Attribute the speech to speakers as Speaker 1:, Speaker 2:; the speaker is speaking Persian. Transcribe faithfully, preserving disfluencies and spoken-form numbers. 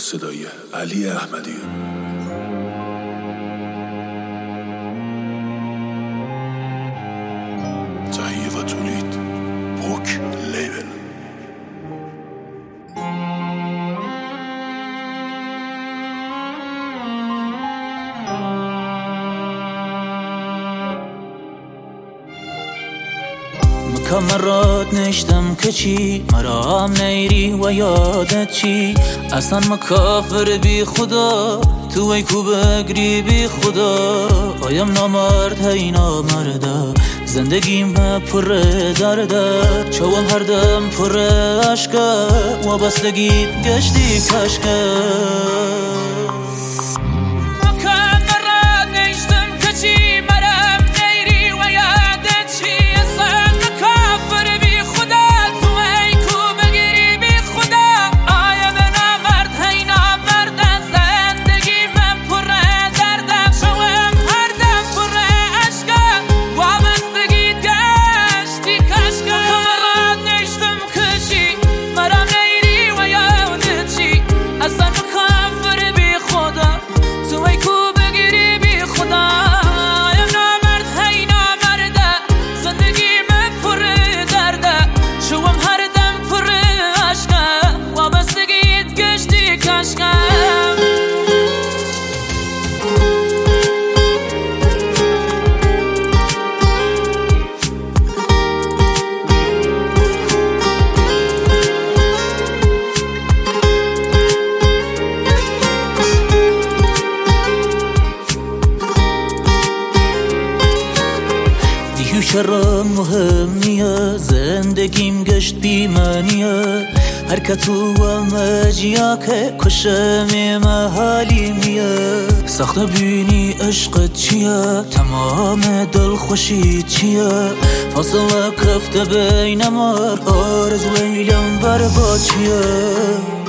Speaker 1: صدای علی احمدی. تهیه و تولید پوک لیبل.
Speaker 2: مرات نشتم که چی مرا هم نیری و یادت چی اصلا ما کافر بی خدا تو ای کو بگری بی خدا آیم نامرد هی نامرده زندگیم پر درده چوام هر دم پر عشقه و بستگیت گشتی کشکه چرا مهم نیه زندگیم گشت بیمانیه هر کتو و مجیا که کشم محالی میه سخت بینی عشقت چیه تمام دل خوشی چیه فاصله کفته بین مار آرز ویلم برباد چیه